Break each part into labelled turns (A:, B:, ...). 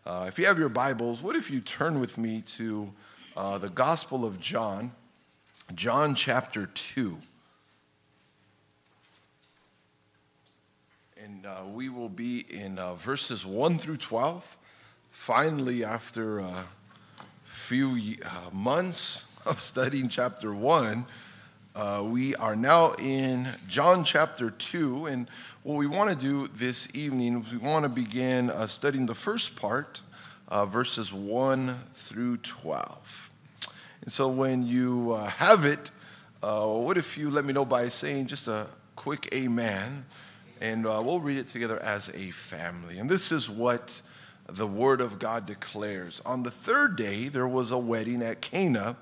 A: If you have your Bibles, what if you turn with me to the Gospel of John, John chapter 2. And we will be in verses 1 through 12. Finally, after a few months of studying chapter 1, we are now in John chapter 2, and what we want to do this evening is we want to begin studying the first part, verses 1 through 12. And so when you have it, what if you let me know by saying just a quick amen, and we'll read it together as a family. And this is what the Word of God declares. On the third day, there was a wedding at Cana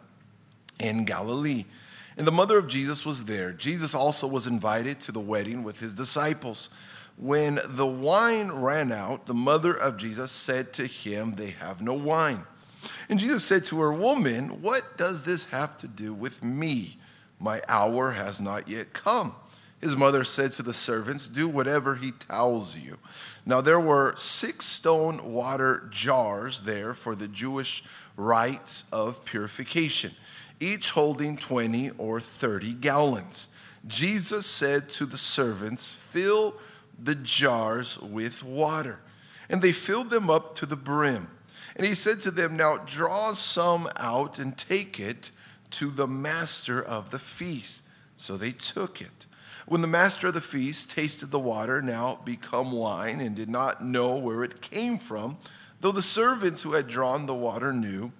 A: in Galilee, and the mother of Jesus was there. Jesus also was invited to the wedding with his disciples. When the wine ran out, the mother of Jesus said to him, "They have no wine." And Jesus said to her, "Woman, what does this have to do with me? My hour has not yet come." His mother said to the servants, "Do whatever he tells you." Now there were 6 stone water jars there for the Jewish rites of purification, each holding 20 or 30 gallons. Jesus said to the servants, "Fill the jars with water." And they filled them up to the brim. And he said to them, "Now draw some out and take it to the master of the feast." So they took it. When the master of the feast tasted the water, now become wine, and did not know where it came from, though the servants who had drawn the water knew,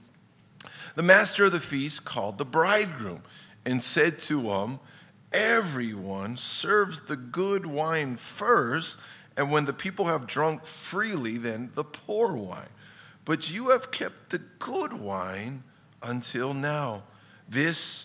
A: the master of the feast called the bridegroom and said to him, "Everyone serves the good wine first, and when the people have drunk freely, then the poor wine. But you have kept the good wine until now." This,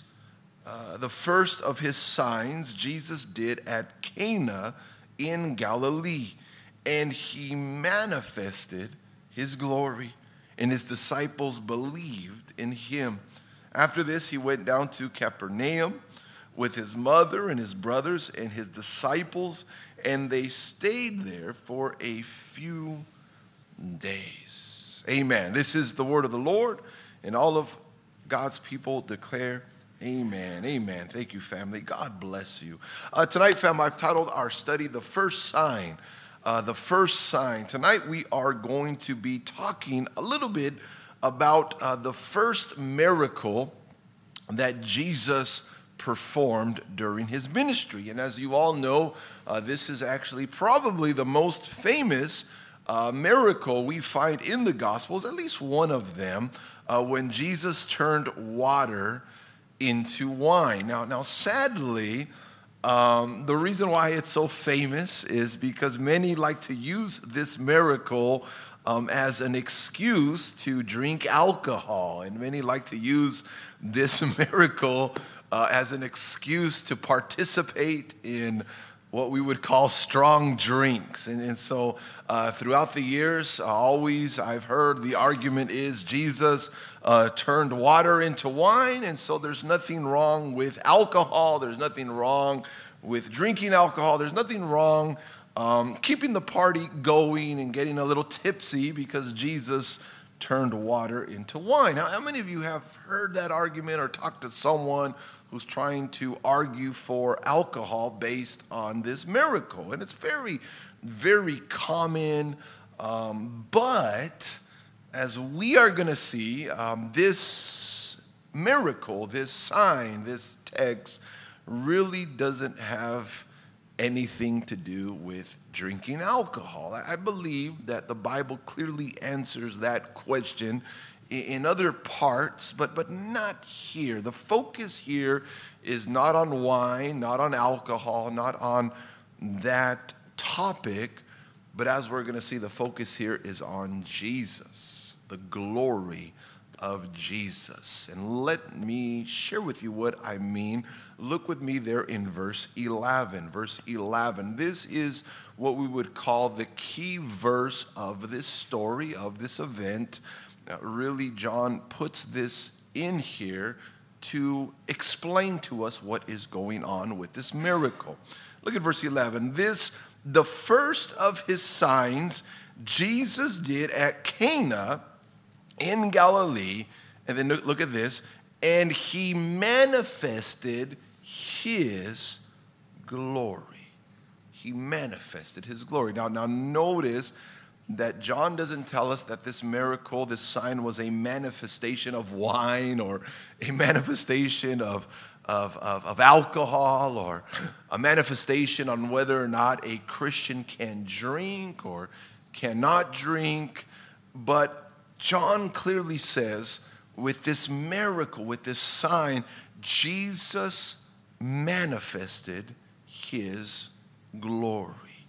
A: the first of his signs, Jesus did at Cana in Galilee, and he manifested his glory, and his disciples believed in him. After this, he went down to Capernaum with his mother and his brothers and his disciples, and they stayed there for a few days. Amen. This is the word of the Lord, and all of God's people declare amen. Amen. Thank you, family. God bless you. Tonight, fam, I've titled our study, The First Sign. The First Sign. Tonight, we are going to be talking a little bit about the first miracle that Jesus performed during his ministry. And as you all know, this is actually probably the most famous miracle we find in the Gospels, at least one of them, when Jesus turned water into wine. Now, sadly, the reason why it's so famous is because many like to use this miracle as an excuse to drink alcohol, and many like to use this miracle as an excuse to participate in what we would call strong drinks. And so throughout the years, always I've heard the argument is Jesus turned water into wine, and so there's nothing wrong with alcohol. There's nothing wrong with drinking alcohol. There's nothing wrong keeping the party going and getting a little tipsy because Jesus turned water into wine. Now, how many of you have heard that argument or talked to someone who's trying to argue for alcohol based on this miracle? And it's very, very common, but as we are going to see, this miracle, this sign, this text really doesn't have anything to do with drinking alcohol. I believe that the Bible clearly answers that question in other parts, but not here. The focus here is not on wine, not on alcohol, not on that topic, but as we're going to see, the focus here is on Jesus, the glory of Jesus. And let me share with you what I mean. Look with me there in verse 11. Verse 11. This is what we would call the key verse of this story, of this event. Really, John puts this in here to explain to us what is going on with this miracle. Look at verse 11. This, the first of his signs Jesus did at Cana in Galilee. And then look at this. And he manifested his glory. He manifested his glory. Now notice that John doesn't tell us that this miracle, this sign, was a manifestation of wine or a manifestation of alcohol or a manifestation on whether or not a Christian can drink or cannot drink. But John clearly says, with this miracle, with this sign, Jesus manifested his glory.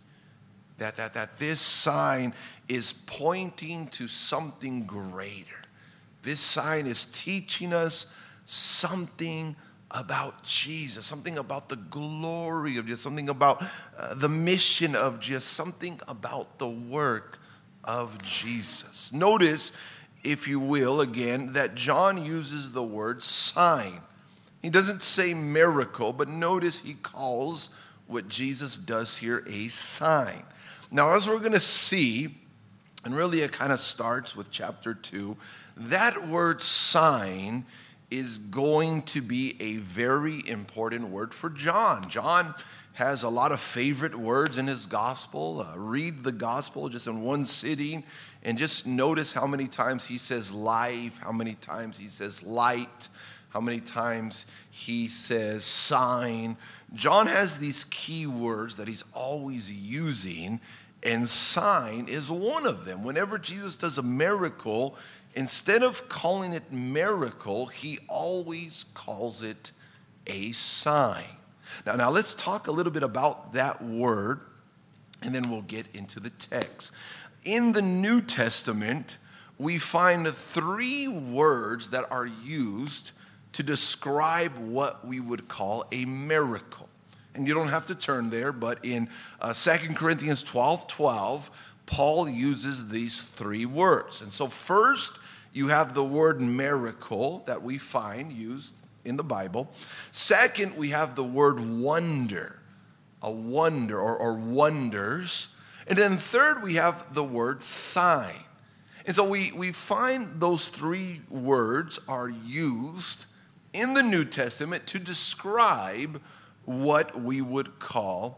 A: That this sign is pointing to something greater. This sign is teaching us something about Jesus, something about the glory of Jesus, something about the mission of Jesus, something about the work of Jesus. Notice, if you will, again, that John uses the word sign. He doesn't say miracle, but notice he calls what Jesus does here a sign. Now, as we're going to see, and really it kind of starts with chapter 2, that word sign is going to be a very important word for John. John has a lot of favorite words in his gospel. Read the gospel just in one sitting and just notice how many times he says life, how many times he says light, how many times he says sign. John has these key words that he's always using, and sign is one of them. Whenever Jesus does a miracle, instead of calling it miracle, he always calls it a sign. Now let's talk a little bit about that word, and then we'll get into the text. In the New Testament, we find 3 words that are used to describe what we would call a miracle. And you don't have to turn there, but in 2 Corinthians 12:12, Paul uses these 3 words. And so first, you have the word miracle that we find used in the Bible. Second, we have the word wonder, a wonder or wonders. And then third, we have the word sign. And so we find those 3 words are used in the New Testament to describe what we would call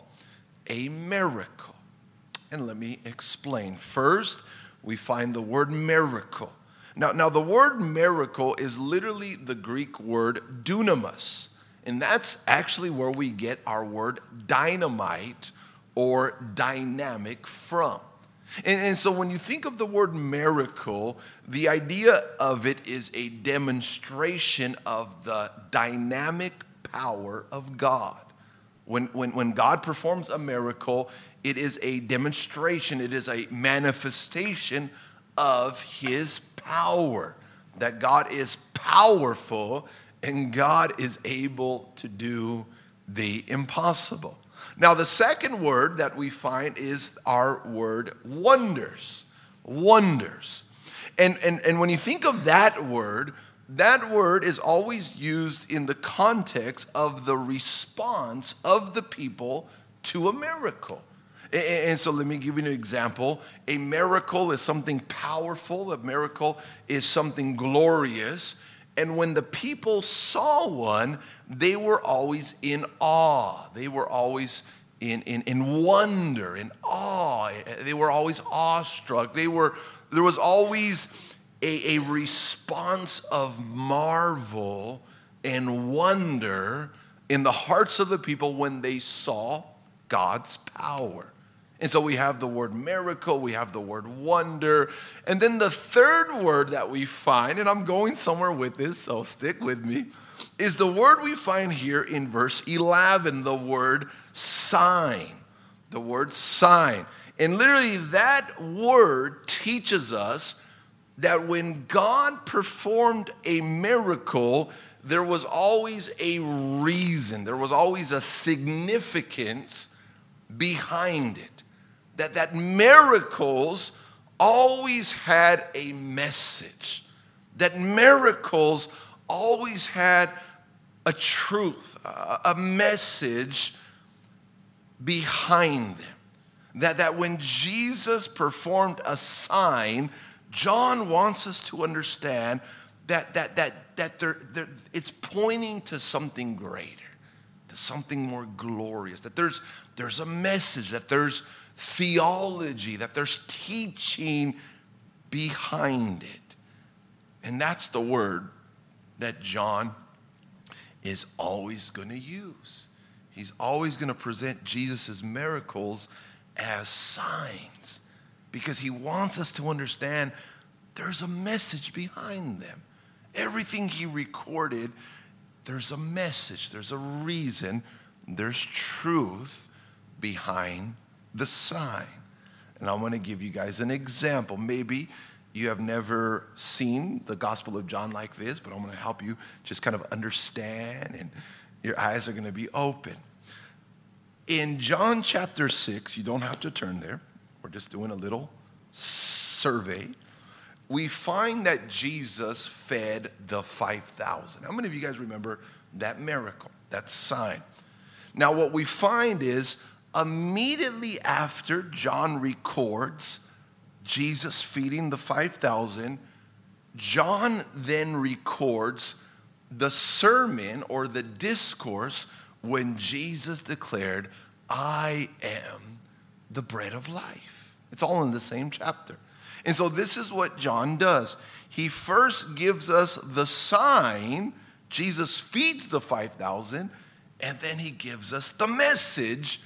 A: a miracle. And let me explain. First, we find the word miracle. Now the word miracle is literally the Greek word dunamis. And that's actually where we get our word dynamite or dynamic from. And so when you think of the word miracle, the idea of it is a demonstration of the dynamic power of God. When God performs a miracle, it is a demonstration, it is a manifestation of his power. That God is powerful and God is able to do the impossible. Now, the second word that we find is our word wonders. Wonders. And when you think of that word is always used in the context of the response of the people to a miracle. And so let me give you an example. A miracle is something powerful. A miracle is something glorious. And when the people saw one, they were always in awe. They were always in wonder, in awe. They were always awestruck. There was always a response of marvel and wonder in the hearts of the people when they saw God's power. And so we have the word miracle, we have the word wonder, and then the third word that we find, and I'm going somewhere with this, so stick with me, is the word we find here in verse 11, the word sign. The word sign. And literally that word teaches us that when God performed a miracle, there was always a reason, there was always a significance behind it. That miracles always had a message. That miracles always had a truth, a message behind them. that when Jesus performed a sign, John wants us to understand that it's pointing to something greater, to something more glorious, that there's a message, that there's theology, that there's teaching behind it. And that's the word that John is always going to use. He's always going to present Jesus' miracles as signs, because he wants us to understand there's a message behind them. Everything he recorded, there's a message, there's a reason, there's truth behind the sign. And I want to give you guys an example. Maybe you have never seen the Gospel of John like this, but I'm going to help you just kind of understand, and your eyes are going to be open. In John chapter 6, you don't have to turn there. We're just doing a little survey. We find that Jesus fed the 5,000. How many of you guys remember that miracle, that sign? Now, what we find is immediately after John records Jesus feeding the 5,000, John then records the sermon or the discourse when Jesus declared, "I am the bread of life." It's all in the same chapter. And so this is what John does. He first gives us the sign. Jesus feeds the 5,000, and then he gives us the message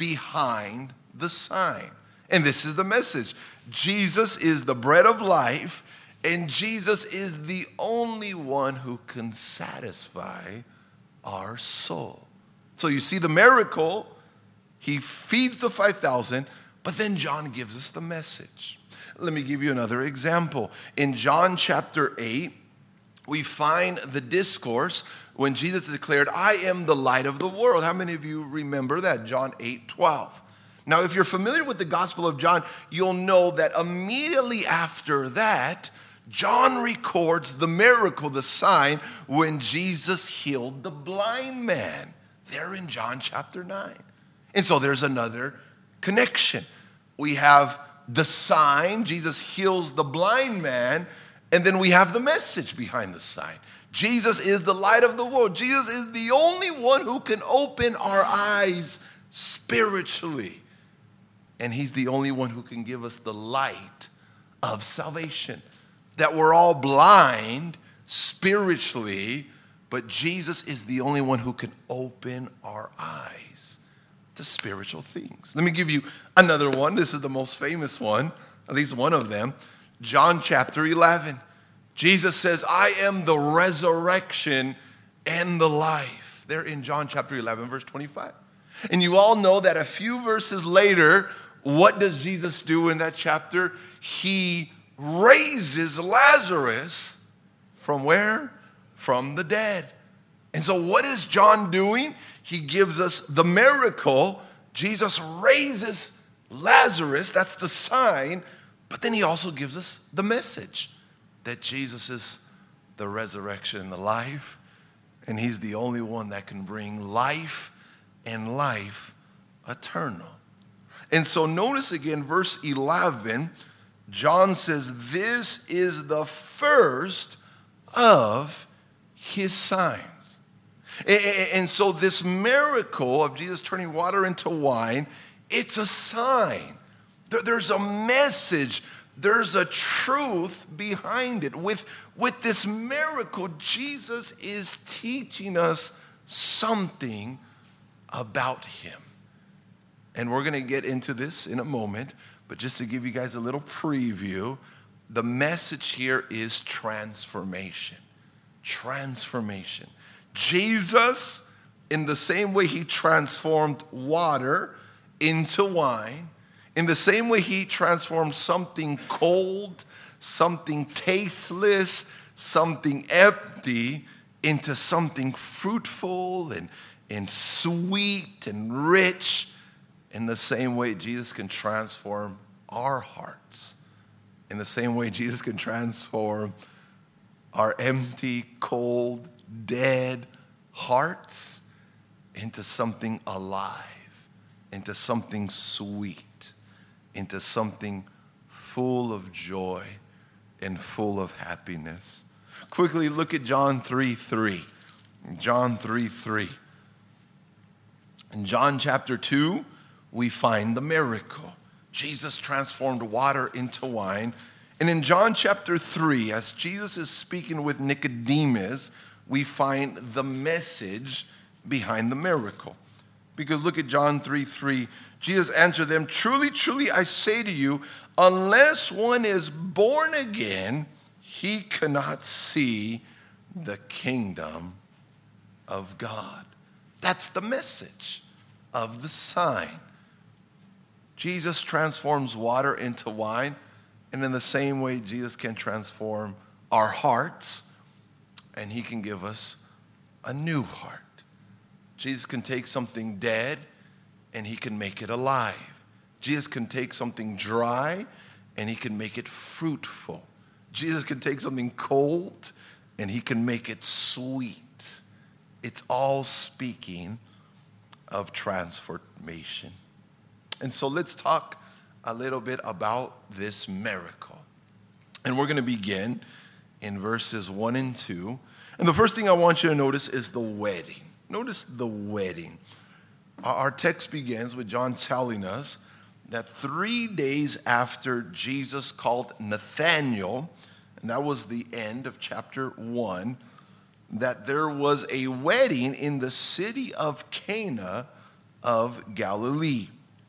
A: behind the sign. And this is the message. Jesus is the bread of life, and Jesus is the only one who can satisfy our soul. So you see the miracle, he feeds the 5,000, but then John gives us the message. Let me give you another example. In John chapter 8, we find the discourse when Jesus declared, "I am the light of the world." How many of you remember that? John 8:12. Now, if you're familiar with the Gospel of John, you'll know that immediately after that, John records the miracle, the sign, when Jesus healed the blind man. There in John chapter 9. And so there's another connection. We have the sign, Jesus heals the blind man, and then we have the message behind the sign. Jesus is the light of the world. Jesus is the only one who can open our eyes spiritually. And he's the only one who can give us the light of salvation. That we're all blind spiritually, but Jesus is the only one who can open our eyes to spiritual things. Let me give you another one. This is the most famous one, at least one of them. John chapter 11. Jesus says, "I am the resurrection and the life." There in John chapter 11, verse 25. And you all know that a few verses later, what does Jesus do in that chapter? He raises Lazarus from where? From the dead. And so what is John doing? He gives us the miracle. Jesus raises Lazarus. That's the sign. But then he also gives us the message that Jesus is the resurrection and the life. And he's the only one that can bring life and life eternal. And so notice again, verse 11, John says, "This is the first of his signs." And so this miracle of Jesus turning water into wine, it's a sign. There's a message. There's a truth behind it. With this miracle, Jesus is teaching us something about him. And we're going to get into this in a moment, but just to give you guys a little preview, the message here is transformation. Transformation. Jesus, in the same way he transformed water into wine, in the same way he transformed something cold, something tasteless, something empty into something fruitful and sweet and rich, in the same way Jesus can transform our hearts. In the same way Jesus can transform our empty, cold, dead hearts into something alive, into something sweet. into something full of joy and full of happiness. Quickly look at John 3:3. John 3:3. In John chapter 2, we find the miracle. Jesus transformed water into wine. And in John chapter 3, as Jesus is speaking with Nicodemus, we find the message behind the miracle. Because look at John 3:3. Jesus answered them, "Truly, truly, I say to you, unless one is born again, he cannot see the kingdom of God." That's the message of the sign. Jesus transforms water into wine, and in the same way, Jesus can transform our hearts, and he can give us a new heart. Jesus can take something dead, and he can make it alive. Jesus can take something dry, and he can make it fruitful. Jesus can take something cold, and he can make it sweet. It's all speaking of transformation. And so let's talk a little bit about this miracle. And we're going to begin in verses 1 and 2. And the first thing I want you to notice is the wedding. Notice the wedding. Our text begins with John telling us that 3 days after Jesus called Nathanael, and that was the end of chapter 1, that there was a wedding in the city of Cana of Galilee.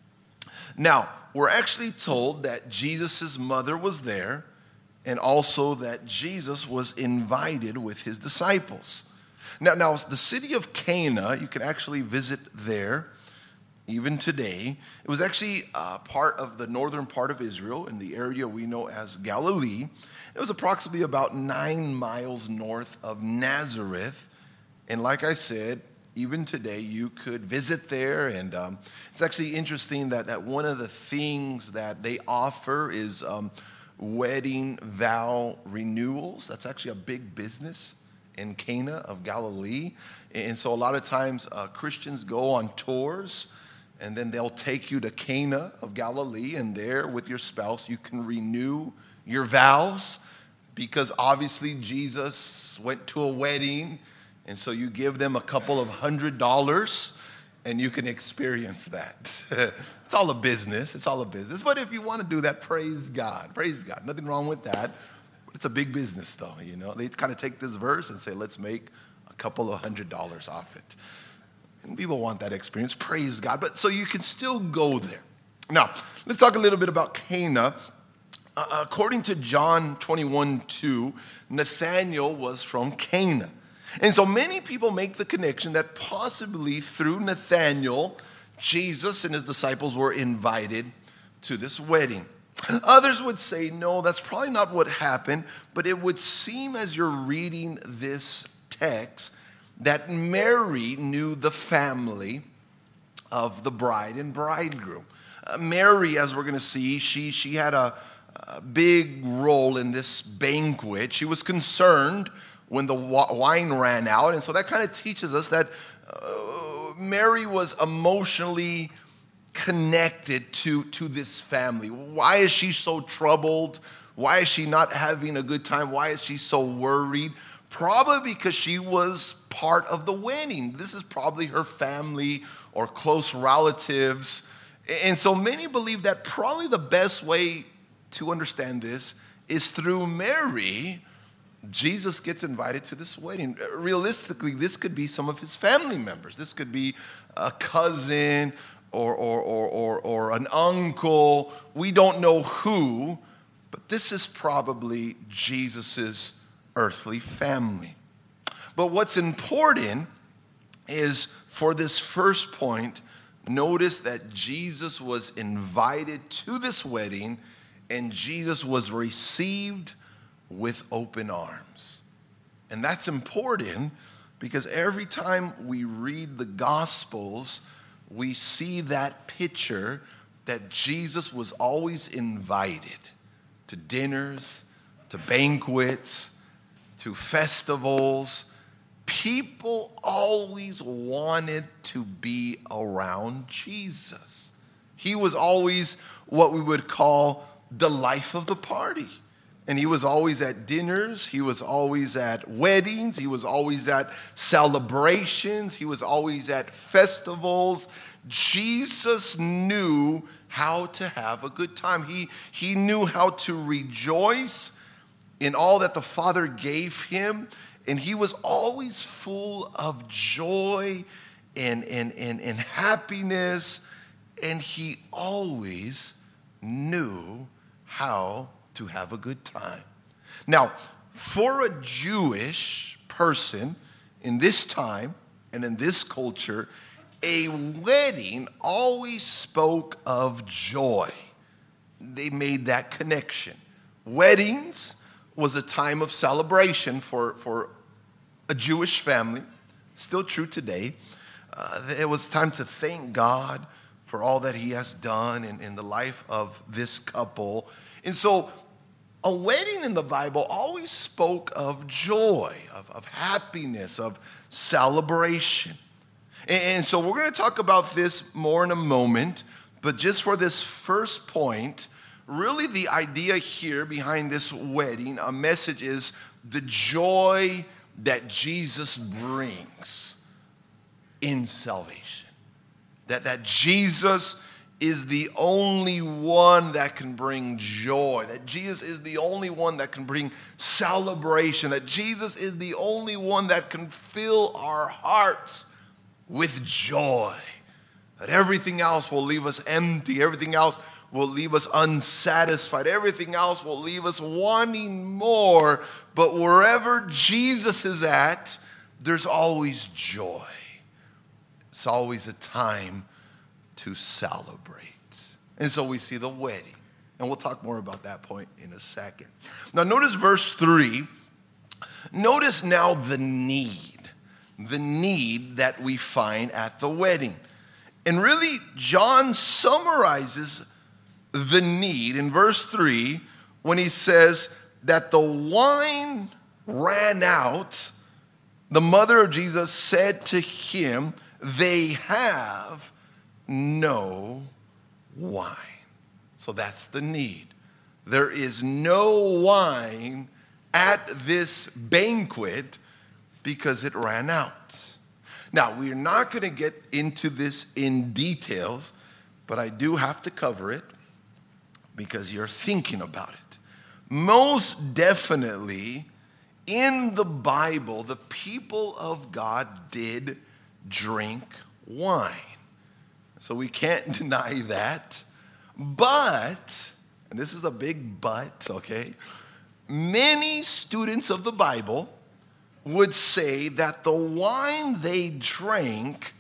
A: Now, we're actually told that Jesus' mother was there, and also that Jesus was invited with his disciples. Now, the city of Cana, you can actually visit there even today. It was actually part of the northern part of Israel in the area we know as Galilee. It was approximately about 9 miles north of Nazareth. And like I said, even today you could visit there. And it's actually interesting that one of the things that they offer is wedding vow renewals. That's actually a big business in Cana of Galilee. And so a lot of times Christians go on tours, and then they'll take you to Cana of Galilee, and there with your spouse you can renew your vows, because obviously Jesus went to a wedding, and so you give them a couple of $100 and you can experience that. It's all a business. It's all a business. But if you want to do that, praise God. Praise God. Nothing wrong with that. But it's a big business, though. You know, they kind of take this verse and say, let's make a couple of $100 off it. And people want that experience. Praise God. But so you can still go there. Now, let's talk a little bit about Cana. According to John 21:2, Nathanael was from Cana. And so many people make the connection that possibly through Nathanael, Jesus and his disciples were invited to this wedding. Others would say, no, that's probably not what happened, but it would seem as you're reading this text that Mary knew the family of the bride and bridegroom. Mary, as we're going to see, she had a big role in this banquet. She was concerned when the wine ran out. And so that kind of teaches us that Mary was emotionally connected to this family. Why is she so troubled? Why is she not having a good time? Why is she so worried? Probably because she was part of the wedding. This is probably her family or close relatives. And so many believe that probably the best way to understand this is through Mary. Jesus gets invited to this wedding. Realistically, this could be some of his family members. This could be a cousin or an uncle. We don't know who, but this is probably Jesus's earthly family. But what's important is for this first point, notice that Jesus was invited to this wedding and Jesus was received with open arms. And that's important because every time we read the Gospels, we see that picture that Jesus was always invited to dinners, to banquets, to festivals. People always wanted to be around Jesus. He was always what we would call the life of the party. And he was always at dinners. He was always at weddings. He was always at celebrations. He was always at festivals. Jesus knew how to have a good time. He knew how to rejoice in all that the Father gave him. And he was always full of joy and happiness. And he always knew how to have a good time. Now, for a Jewish person in this time and in this culture, a wedding always spoke of joy. They made that connection. Weddings was a time of celebration for a Jewish family, still true today. It was time to thank God for all that he has done in the life of this couple. And so a wedding in the Bible always spoke of joy, of happiness, of celebration. And so we're going to talk about this more in a moment, but just for this first point, really the idea here behind this wedding, a message is the joy that Jesus brings in salvation. That Jesus is the only one that can bring joy, that Jesus is the only one that can bring celebration, that Jesus is the only one that can fill our hearts with joy, that everything else will leave us empty, everything else will leave us unsatisfied, everything else will leave us wanting more, but wherever Jesus is at, there's always joy. It's always a time to celebrate. And so we see the wedding. And we'll talk more about that point in a second. Now notice verse 3. Notice now the need that we find at the wedding. And really, John summarizes the need in verse 3 when he says that the wine ran out. The mother of Jesus said to him, "They have no wine." So that's the need. There is no wine at this banquet because it ran out. Now, we're not going to get into this in details, but I do have to cover it because you're thinking about it. Most definitely, in the Bible, the people of God did drink wine. So we can't deny that. But, and this is a big but, okay? Many students of the Bible would say that the wine they drank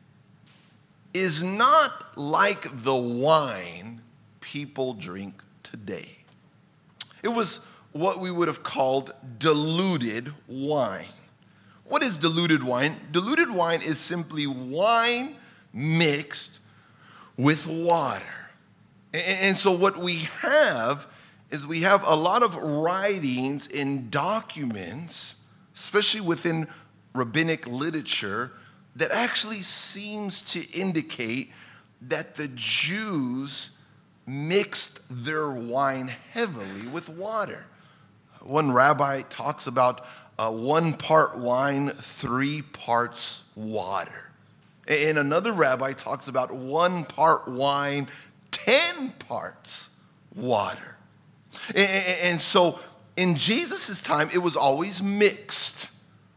A: is not like the wine people drink today. It was what we would have called diluted wine. What is diluted wine? Diluted wine is simply wine mixed with water. And so what we have is we have a lot of writings and documents, especially within rabbinic literature, that actually seems to indicate that the Jews mixed their wine heavily with water. One rabbi talks about 1 part wine, 3 parts water. And another rabbi talks about 1 part wine, 10 parts water. And so in Jesus' time, it was always mixed.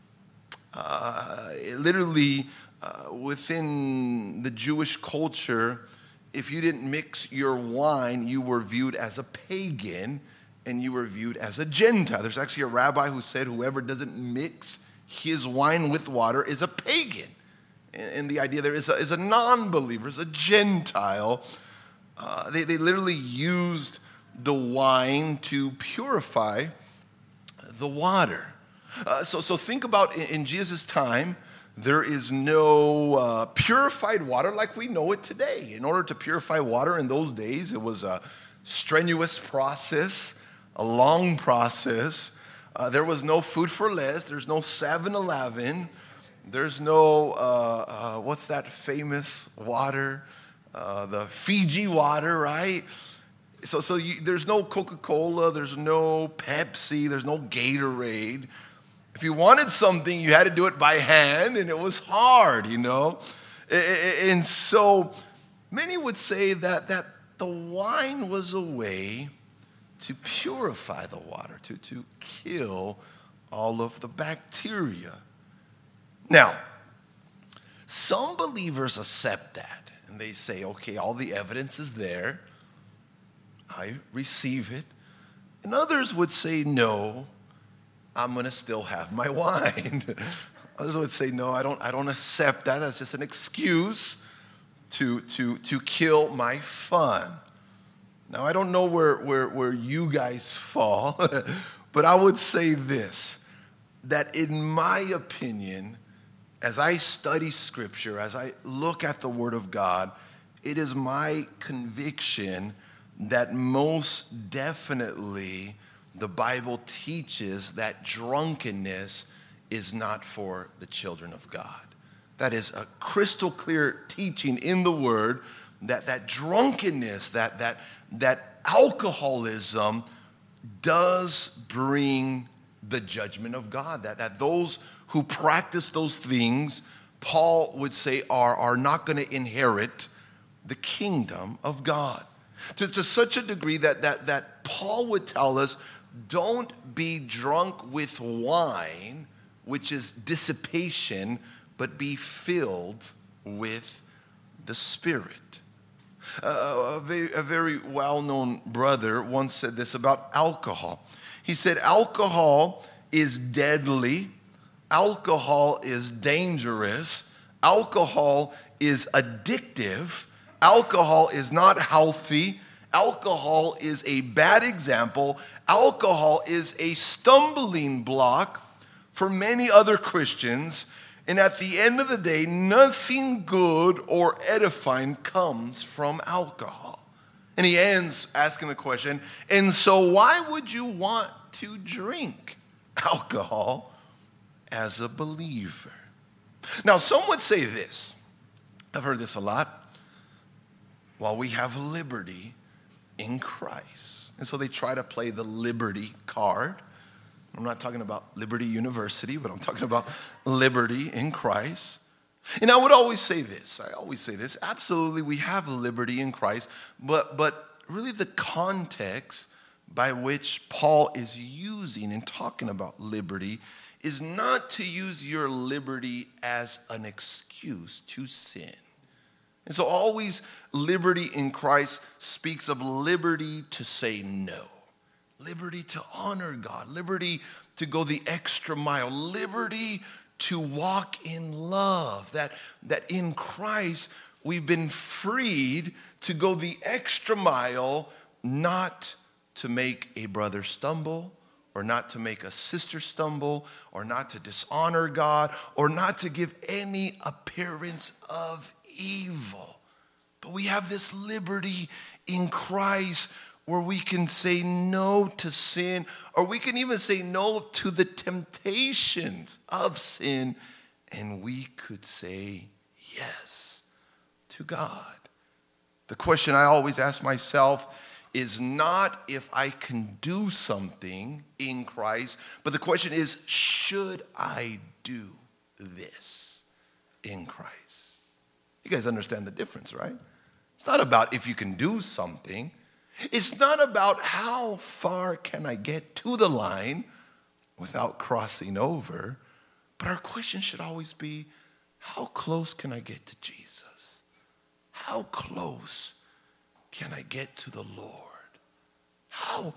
A: Literally, within the Jewish culture, if you didn't mix your wine, you were viewed as a pagan and you were viewed as a Gentile. There's actually a rabbi who said whoever doesn't mix his wine with water is a pagan. And the idea there is a non-believer, is a Gentile. They literally used the wine to purify the water. So think about in Jesus' time, there is no purified water like we know it today. In order to purify water in those days, it was a strenuous process, a long process. There was no Food for Less. There's no 7-Eleven. There's no, what's that famous water? the Fiji water, right? There's no Coca-Cola, there's no Pepsi, there's no Gatorade. If you wanted something, you had to do it by hand, and it was hard, And so many would say that the wine was a way to purify the water, to kill all of the bacteria. Now, some believers accept that, and they say, okay, all the evidence is there. I receive it. And others would say, no, I'm going to still have my wine. Others would say, no, I don't accept that. That's just an excuse to kill my fun. Now, I don't know where you guys fall, but I would say this, that in my opinion, as I study Scripture, as I look at the Word of God, it is my conviction that most definitely the Bible teaches that drunkenness is not for the children of God. That is a crystal clear teaching in the Word that drunkenness, that alcoholism does bring the judgment of God. That those who practice those things, Paul would say, are not going to inherit the kingdom of God. To such a degree that Paul would tell us, don't be drunk with wine, which is dissipation, but be filled with the Spirit. A very well-known brother once said this about alcohol. He said, alcohol is deadly. Alcohol is dangerous. Alcohol is addictive. Alcohol is not healthy. Alcohol is a bad example. Alcohol is a stumbling block for many other Christians. And at the end of the day, nothing good or edifying comes from alcohol. And he ends asking the question, and so why would you want to drink alcohol as a believer? Now, some would say this. I've heard this a lot. Well, we have liberty in Christ. And so they try to play the liberty card. I'm not talking about Liberty University, but I'm talking about liberty in Christ. And I would always say this. Absolutely, we have liberty in Christ. But really the context by which Paul is using and talking about liberty is not to use your liberty as an excuse to sin. And so always liberty in Christ speaks of liberty to say no. Liberty to honor God, liberty to go the extra mile, liberty to walk in love, that in Christ we've been freed to go the extra mile, not to make a brother stumble, or not to make a sister stumble, or not to dishonor God, or not to give any appearance of evil. But we have this liberty in Christ where we can say no to sin, or we can even say no to the temptations of sin, and we could say yes to God. The question I always ask myself is not if I can do something in Christ, but the question is, should I do this in Christ? You guys understand the difference, right? It's not about if you can do something. It's not about how far can I get to the line without crossing over, but our question should always be, how close can I get to Jesus? How close can I get to the Lord? How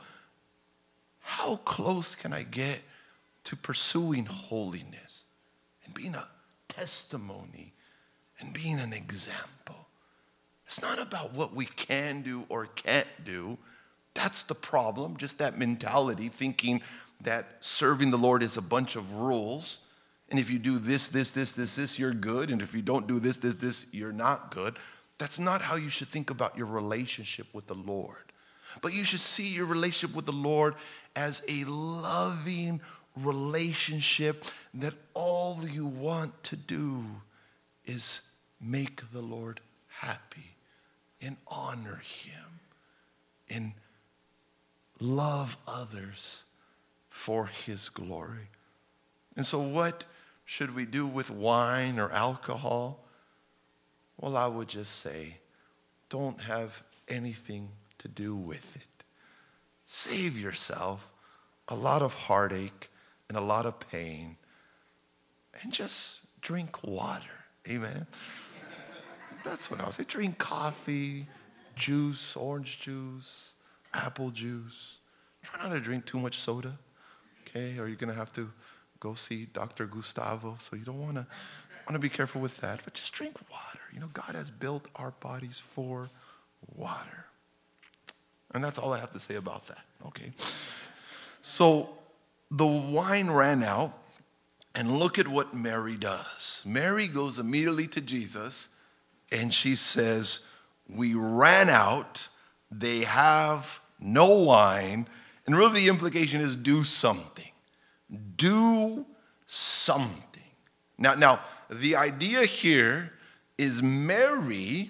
A: close can I get to pursuing holiness and being a testimony and being an example? It's not about what we can do or can't do. That's the problem, just that mentality, thinking that serving the Lord is a bunch of rules. And if you do this, you're good. And if you don't do this, you're not good. That's not how you should think about your relationship with the Lord. But you should see your relationship with the Lord as a loving relationship that all you want to do is make the Lord happy. and honor him and love others for his glory. And so what should we do with wine or alcohol? Well, I would just say, don't have anything to do with it. Save yourself a lot of heartache and a lot of pain and just drink water. Amen. That's what I would say. Drink coffee, juice, orange juice, apple juice. Try not to drink too much soda, okay? Or you're going to have to go see Dr. Gustavo, so you don't want to be careful with that. But just drink water. You know, God has built our bodies for water. And that's all I have to say about that, okay? So the wine ran out, and look at what Mary does. Mary goes immediately to Jesus, and she says, we ran out, they have no wine, and really the implication is do something. Do something. Now, the idea here is Mary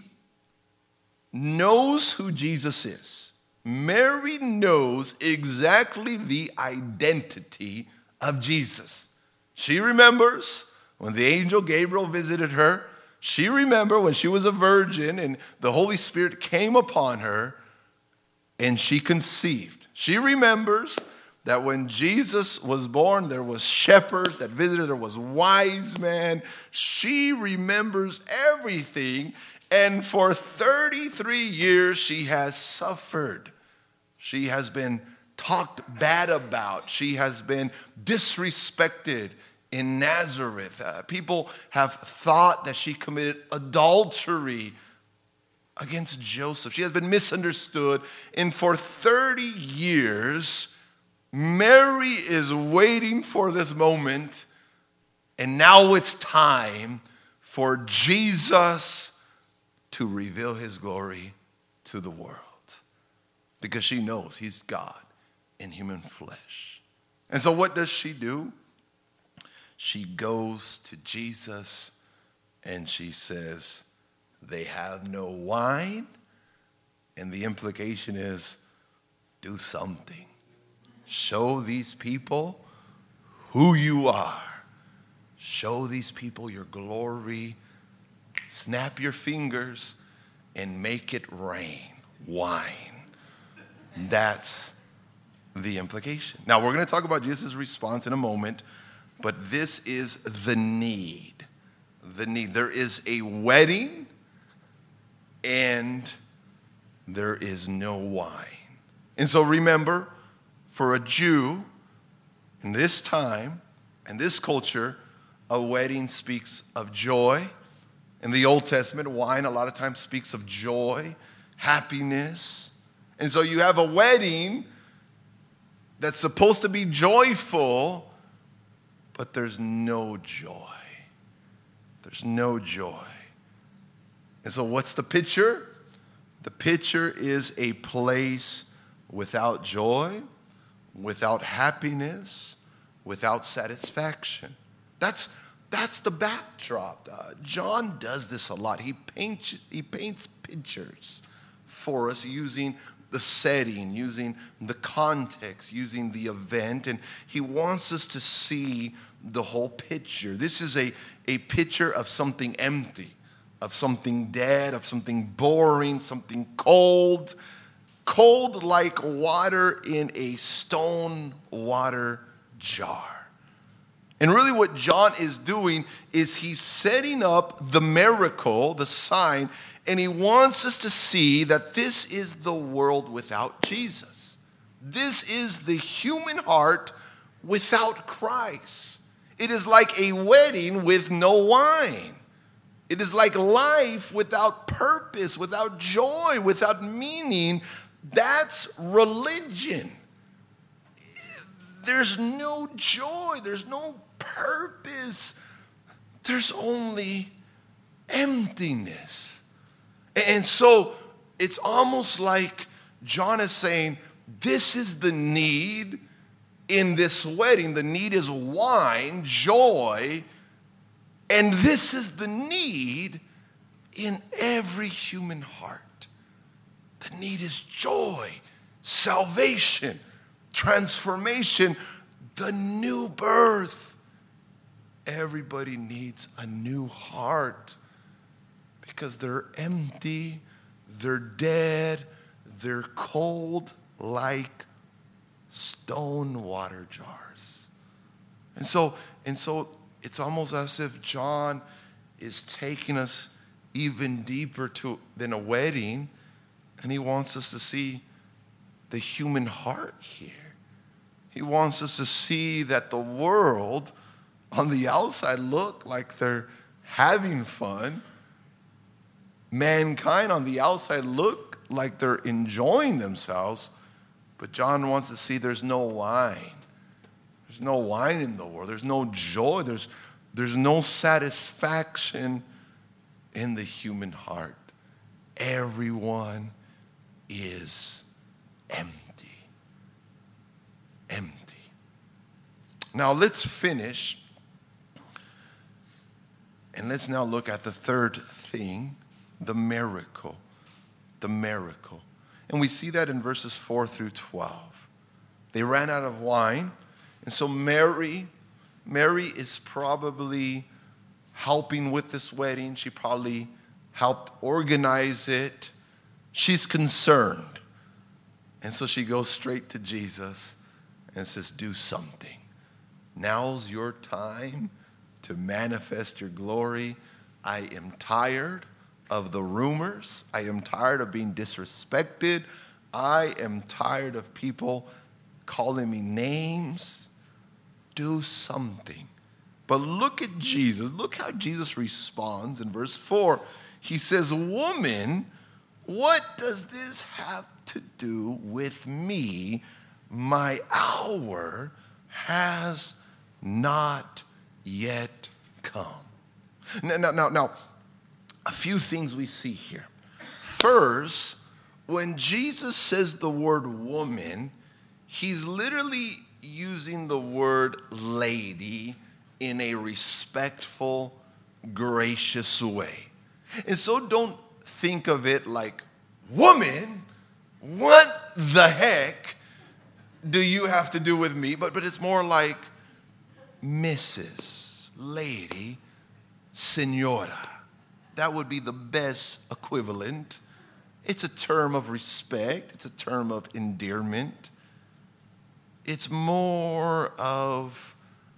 A: knows who Jesus is. Mary knows exactly the identity of Jesus. She remembers when the angel Gabriel visited her. She remembered when she was a virgin and the Holy Spirit came upon her and she conceived. She remembers that when Jesus was born, there was shepherds that visited, there was wise men. She remembers everything, and for 33 years she has suffered. She has been talked bad about. She has been disrespected in Nazareth. People have thought that she committed adultery against Joseph. She has been misunderstood, and for 30 years, Mary is waiting for this moment, and now it's time for Jesus to reveal his glory to the world, because she knows he's God in human flesh. And so what does she do? She goes to Jesus and she says, they have no wine, and the implication is, do something. Show these people who you are. Show these people your glory. Snap your fingers and make it rain. Wine. That's the implication. Now, we're going to talk about Jesus' response in a moment, but this is the need. The need. There is a wedding and there is no wine. And so remember, for a Jew in this time and this culture, a wedding speaks of joy. In the Old Testament, wine a lot of times speaks of joy, happiness. And so you have a wedding that's supposed to be joyful, but there's no joy. There's no joy. And so what's the picture? The picture is a place without joy, without happiness, without satisfaction. That's the backdrop. John does this a lot. He paints pictures for us using the setting, using the context, using the event, and he wants us to see the whole picture. This is a picture of something empty, of something dead, of something boring, something cold like water in a stone water jar. And really what John is doing is he's setting up the miracle, the sign, and he wants us to see that this is the world without Jesus. This is the human heart without Christ. It is like a wedding with no wine. It is like life without purpose, without joy, without meaning. That's religion. There's no joy. There's no purpose. There's only emptiness. And so it's almost like John is saying, this is the need in this wedding. The need is wine, joy, and this is the need in every human heart. The need is joy, salvation, transformation, the new birth. Everybody needs a new heart because they're empty, they're dead, they're cold like stone water jars. And so it's almost as if John is taking us even deeper than a wedding, and he wants us to see the human heart here. He wants us to see that the world on the outside look like they're having fun. Mankind on the outside look like they're enjoying themselves, but John wants to see there's no wine. There's no wine in the world. There's no joy. There's no satisfaction in the human heart. Everyone is empty. Empty. Now let's finish, and let's now look at the third thing, the miracle. The miracle. And we see that in verses 4 through 12. They ran out of wine, and so Mary is probably helping with this wedding. She probably helped organize it. She's concerned. And so she goes straight to Jesus and says, do something. Now's your time to manifest your glory. I am tired of the rumors. I am tired of being disrespected. I am tired of people calling me names. Do something. But look at Jesus. Look how Jesus responds in verse 4. He says, woman, what does this have to do with me? My hour has not yet come. Now, a few things we see here. First, when Jesus says the word woman, he's literally using the word lady in a respectful, gracious way. And so don't think of it like, woman, what the heck do you have to do with me? But it's more like Mrs., lady, senora. That would be the best equivalent. It's a term of respect. It's a term of endearment. It's more of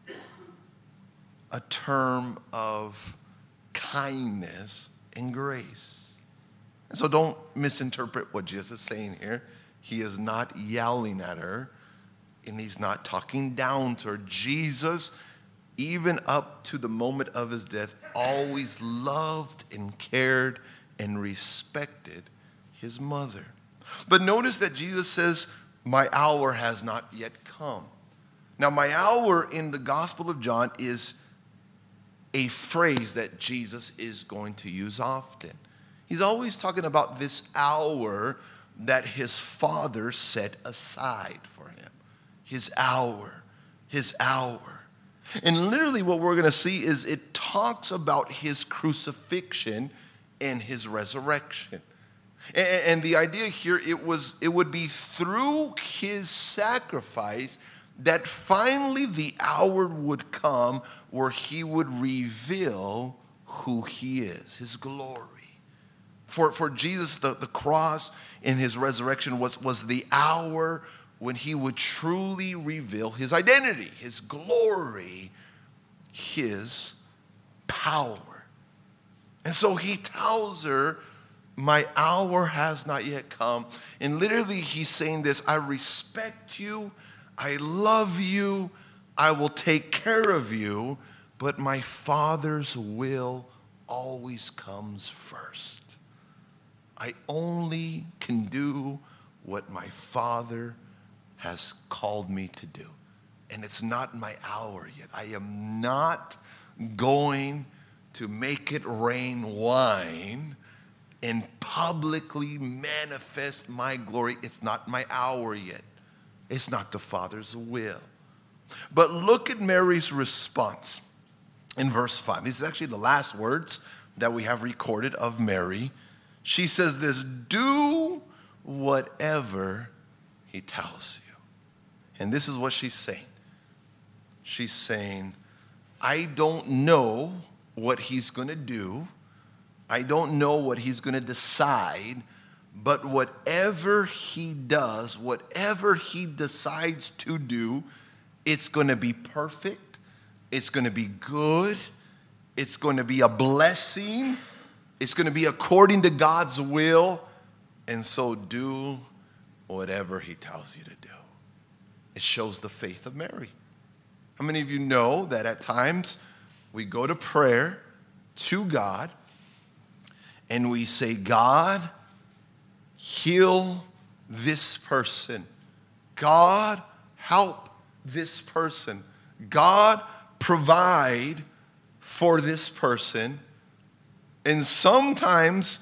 A: a term of kindness and grace. And so don't misinterpret what Jesus is saying here. He is not yelling at her, and he's not talking down to her. Jesus, even up to the moment of his death, always loved and cared and respected his mother. But notice that Jesus says, my hour has not yet come. Now, my hour in the Gospel of John is a phrase that Jesus is going to use often. He's always talking about this hour that his Father set aside for him. His hour. His hour. And literally what we're going to see is it talks about his crucifixion and his resurrection. And the idea here, it would be through his sacrifice that finally the hour would come where he would reveal who he is, his glory. For Jesus, the cross and his resurrection was the hour when he would truly reveal his identity, his glory, his power. And so he tells her, my hour has not yet come. And literally he's saying this, I respect you, I love you, I will take care of you, but my Father's will always comes first. I only can do what my Father has called me to do. And it's not my hour yet. I am not going to make it rain wine and publicly manifest my glory. It's not my hour yet. It's not the Father's will. But look at Mary's response in verse 5. This is actually the last words that we have recorded of Mary. She says this, do whatever he tells you. And this is what she's saying. She's saying, I don't know what he's going to do. I don't know what he's going to decide. But whatever he does, whatever he decides to do, it's going to be perfect. It's going to be good. It's going to be a blessing. It's going to be according to God's will. And so do whatever he tells you to do. It shows the faith of Mary. How many of you know that at times we go to prayer to God and we say, God, heal this person. God, help this person. God, provide for this person. And sometimes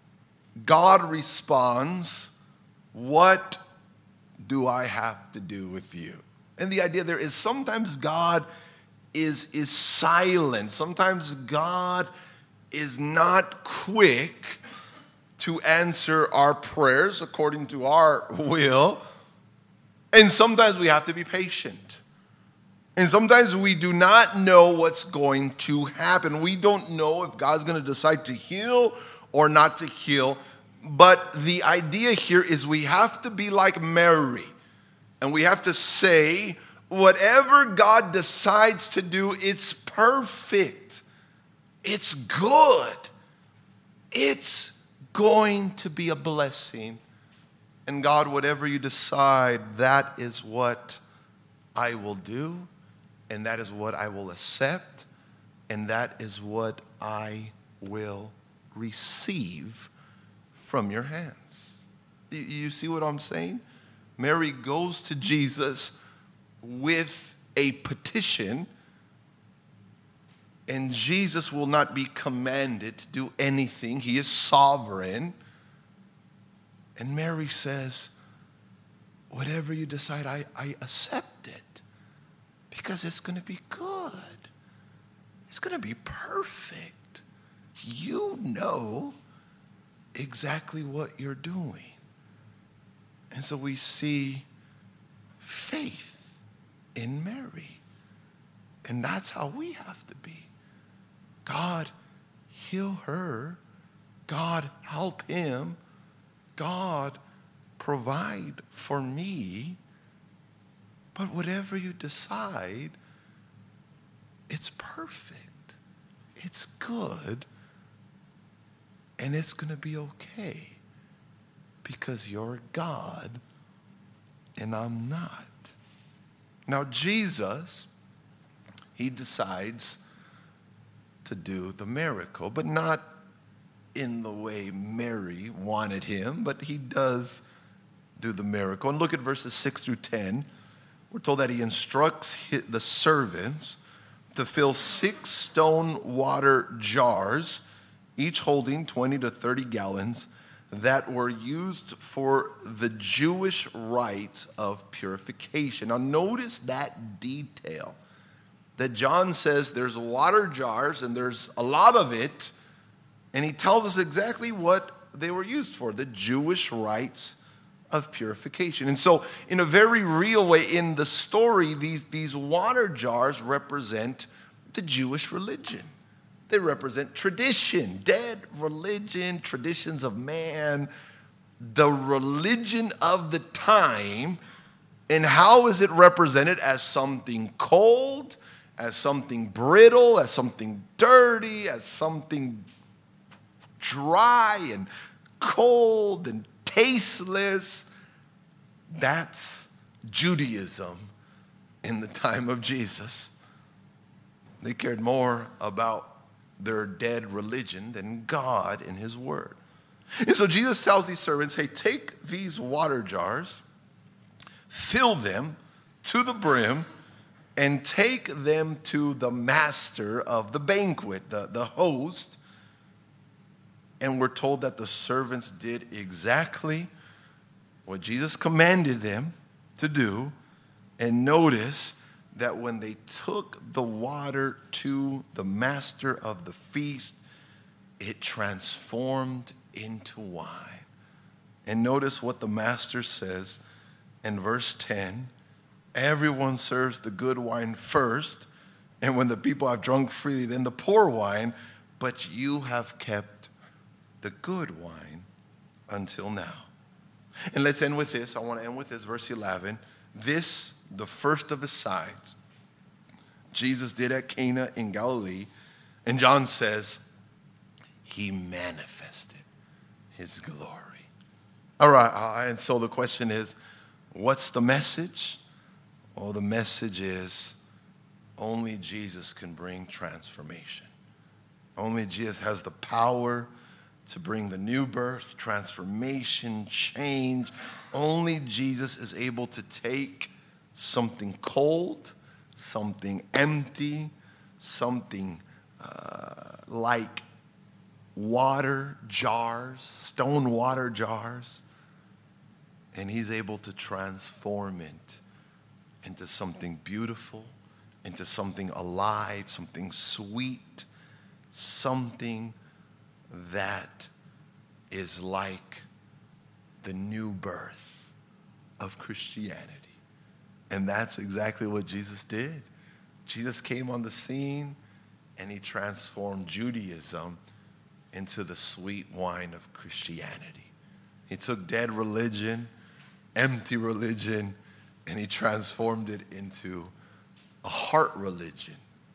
A: God responds, what do I have to do with you? And the idea there is sometimes God is silent. Sometimes God is not quick to answer our prayers according to our will. And sometimes we have to be patient. And sometimes we do not know what's going to happen. We don't know if God's going to decide to heal or not to heal. But the idea here is we have to be like Mary. And we have to say, whatever God decides to do, it's perfect. It's good. It's going to be a blessing. And God, whatever you decide, that is what I will do. And that is what I will accept. And that is what I will receive from your hands. You see what I'm saying? Mary goes to Jesus with a petition, and Jesus will not be commanded to do anything. He is sovereign. And Mary says, whatever you decide, I accept it. Because it's going to be good. It's going to be perfect. You know exactly what you're doing. And so we see faith in Mary. And that's how we have to be. God, heal her. God, help him. God, provide for me. But whatever you decide, it's perfect. It's good. And it's going to be okay. Because you're God and I'm not. Now Jesus, he decides to do the miracle, but not in the way Mary wanted him, but he does do the miracle. And look at verses 6 through 10. We're told that he instructs the servants to fill 6 stone water jars, each holding 20 to 30 gallons, that were used for the Jewish rites of purification. Now notice that detail, that John says there's water jars and there's a lot of it, and he tells us exactly what they were used for, the Jewish rites of purification. And so in a very real way in the story, these water jars represent the Jewish religion. They represent tradition, dead religion, traditions of man, the religion of the time. And how is it represented? As something cold, as something brittle, as something dirty, as something dry and cold and tasteless. That's Judaism in the time of Jesus. They cared more about their dead religion than God and his word. And so Jesus tells these servants, hey, take these water jars, fill them to the brim, and take them to the master of the banquet, the host. And we're told that the servants did exactly what Jesus commanded them to do. And notice that when they took the water to the master of the feast, it transformed into wine. And notice what the master says in verse 10. Everyone serves the good wine first, and when the people have drunk freely, then the poor wine, but you have kept the good wine until now. And let's end with this. I want to end with this, verse 11. This, the first of his signs, Jesus did at Cana in Galilee. And John says, he manifested his glory. All right, and so the question is, what's the message? Well, the message is only Jesus can bring transformation. Only Jesus has the power to bring the new birth, transformation, change. Only Jesus is able to take something cold, something empty, something like water jars, stone water jars, and he's able to transform it into something beautiful, into something alive, something sweet, something that is like the new birth of Christianity. And that's exactly what Jesus did. Jesus came on the scene and he transformed Judaism into the sweet wine of Christianity. He took dead religion, empty religion, and he transformed it into a heart religion,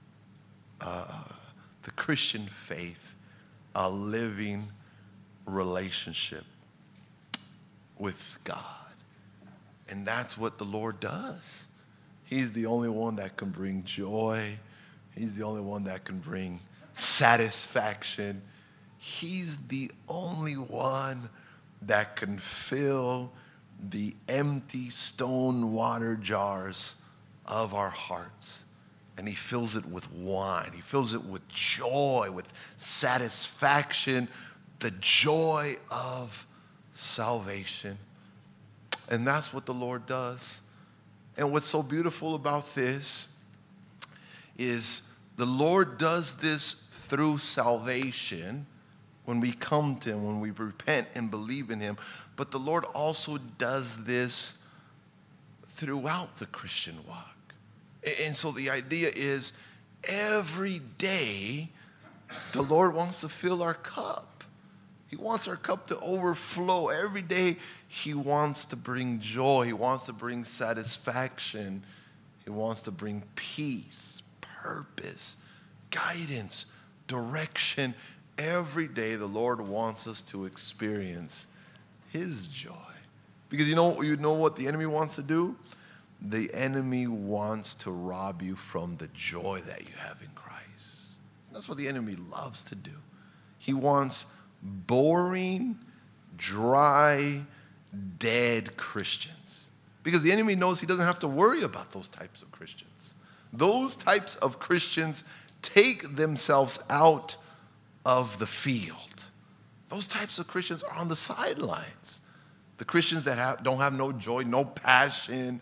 A: the Christian faith, a living relationship with God. And that's what the Lord does. He's the only one that can bring joy. He's the only one that can bring satisfaction. He's the only one that can fill the empty stone water jars of our hearts. And he fills it with wine. He fills it with joy, with satisfaction, the joy of salvation. And that's what the Lord does. And what's so beautiful about this is the Lord does this through salvation when we come to him, when we repent and believe in him. But the Lord also does this throughout the Christian walk. And so the idea is every day the Lord wants to fill our cup. He wants our cup to overflow. Every day he wants to bring joy. He wants to bring satisfaction. He wants to bring peace, purpose, guidance, direction. Every day the Lord wants us to experience his joy. Because you know what the enemy wants to do? The enemy wants to rob you from the joy that you have in Christ. That's what the enemy loves to do. He wants boring, dry, dead Christians. Because the enemy knows he doesn't have to worry about those types of Christians. Those types of Christians take themselves out of the field. Those types of Christians are on the sidelines. The Christians that don't have no joy, no passion,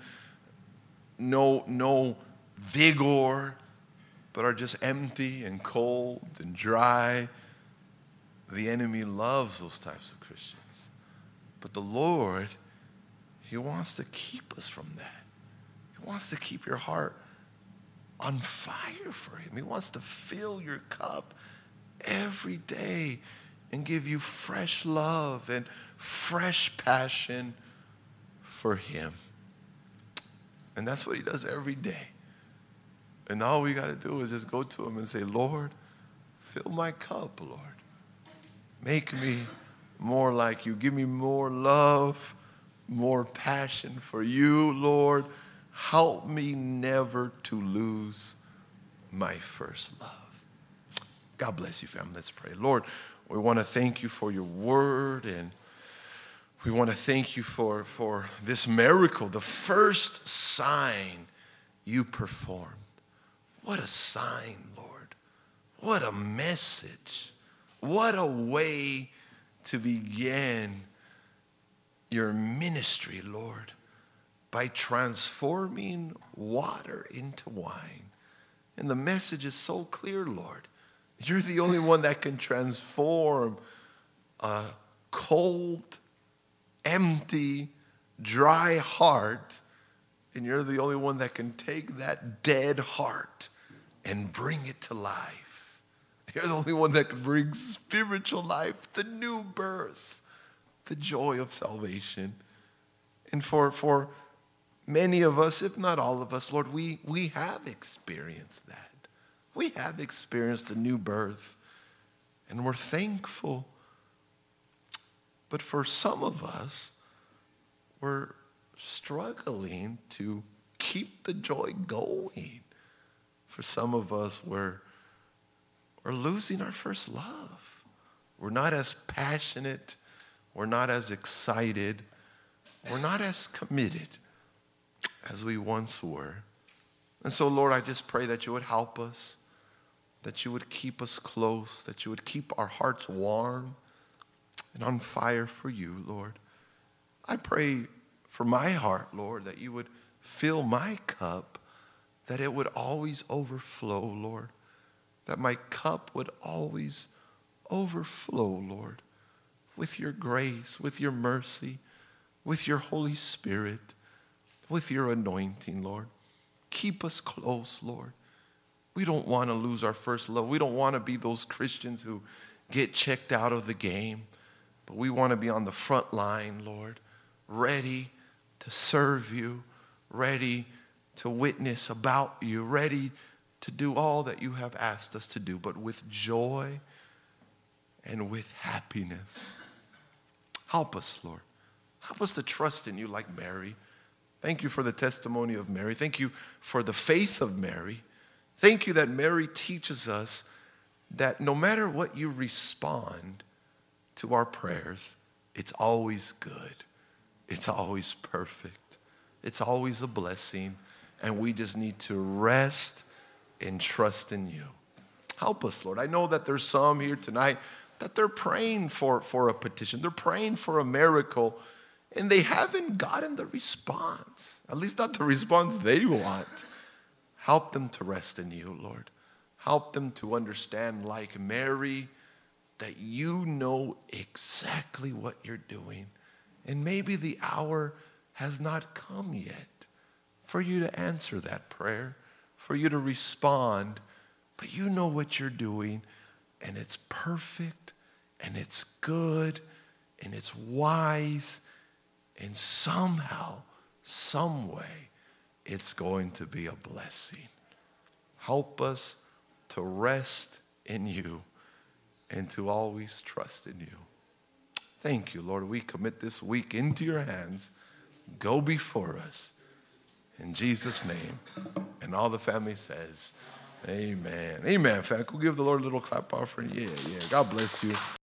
A: no vigor, but are just empty and cold and dry. The enemy loves those types of Christians. But the Lord, he wants to keep us from that. He wants to keep your heart on fire for him. He wants to fill your cup every day and give you fresh love and fresh passion for him. And that's what he does every day. And all we got to do is just go to him and say, Lord, fill my cup, Lord. Make me more like you. Give me more love, more passion for you, Lord. Help me never to lose my first love. God bless you, family. Let's pray. Lord, we want to thank you for your word, and we want to thank you for this miracle, the first sign you performed. What a sign, Lord. What a message. What a way to begin your ministry, Lord, by transforming water into wine. And the message is so clear, Lord. You're the only one that can transform a cold, empty, dry heart, and you're the only one that can take that dead heart and bring it to life. You're the only one that can bring spiritual life, the new birth, the joy of salvation. And for many of us, if not all of us, Lord, we have experienced that. We have experienced the new birth, and we're thankful. But for some of us, we're struggling to keep the joy going. For some of us, we're losing our first love. We're not as passionate. We're not as excited. We're not as committed as we once were. And so, Lord, I just pray that you would help us, that you would keep us close, that you would keep our hearts warm and on fire for you, Lord. I pray for my heart, Lord, that you would fill my cup, that it would always overflow, Lord, that my cup would always overflow, Lord, with your grace, with your mercy, with your Holy Spirit, with your anointing, Lord. Keep us close, Lord. We don't want to lose our first love. We don't want to be those Christians who get checked out of the game, but we want to be on the front line, Lord, ready to serve you, ready to witness about you, ready to do all that you have asked us to do, but with joy and with happiness. Help us, Lord. Help us to trust in you like Mary. Thank you for the testimony of Mary. Thank you for the faith of Mary. Thank you that Mary teaches us that no matter what you respond to our prayers, it's always good. It's always perfect. It's always a blessing. And we just need to rest and trust in you. Help us, Lord. I know that there's some here tonight that they're praying for a petition. They're praying for a miracle, and they haven't gotten the response, at least not the response they want. Help them to rest in you, Lord. Help them to understand, like Mary, that you know exactly what you're doing. And maybe the hour has not come yet for you to answer that prayer, for you to respond. But you know what you're doing, and it's perfect, and it's good, and it's wise, and somehow, some way, it's going to be a blessing. Help us to rest in you and to always trust in you. Thank you, Lord. We commit this week into your hands. Go before us. In Jesus' name. And all the family says, amen. Amen, fam. We'll give the Lord a little clap offering. Yeah. God bless you.